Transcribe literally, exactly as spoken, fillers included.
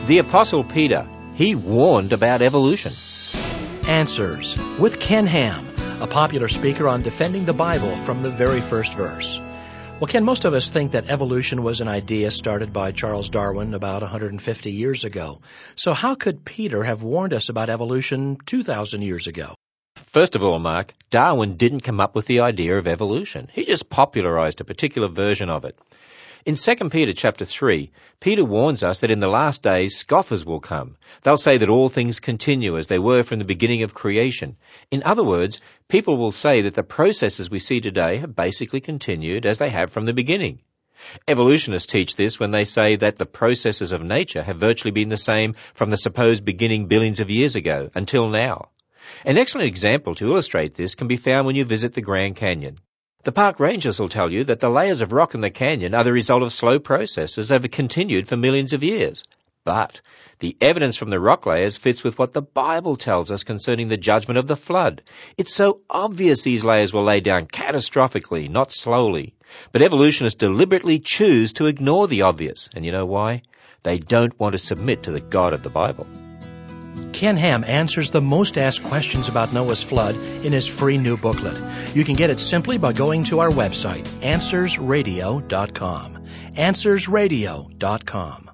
The Apostle Peter, he warned about evolution. Answers with Ken Ham, a popular speaker on defending the Bible from the very first verse. Well, Ken, most of us think that evolution was an idea started by Charles Darwin about one hundred fifty years ago. So how could Peter have warned us about evolution two thousand years ago? First of all, Mark, Darwin didn't come up with the idea of evolution. He just popularized a particular version of it. In Second Peter chapter three, Peter warns us that in the last days scoffers will come. They'll say that all things continue as they were from the beginning of creation. In other words, people will say that the processes we see today have basically continued as they have from the beginning. Evolutionists teach this when they say that the processes of nature have virtually been the same from the supposed beginning billions of years ago until now. An excellent example to illustrate this can be found when you visit the Grand Canyon. The park rangers will tell you that the layers of rock in the canyon are the result of slow processes that have continued for millions of years. But the evidence from the rock layers fits with what the Bible tells us concerning the judgment of the flood. It's so obvious these layers will lay down catastrophically, not slowly. But evolutionists deliberately choose to ignore the obvious. And you know why? They don't want to submit to the God of the Bible. Ken Ham answers the most asked questions about Noah's flood in his free new booklet. You can get it simply by going to our website, answers radio dot com. answers radio dot com.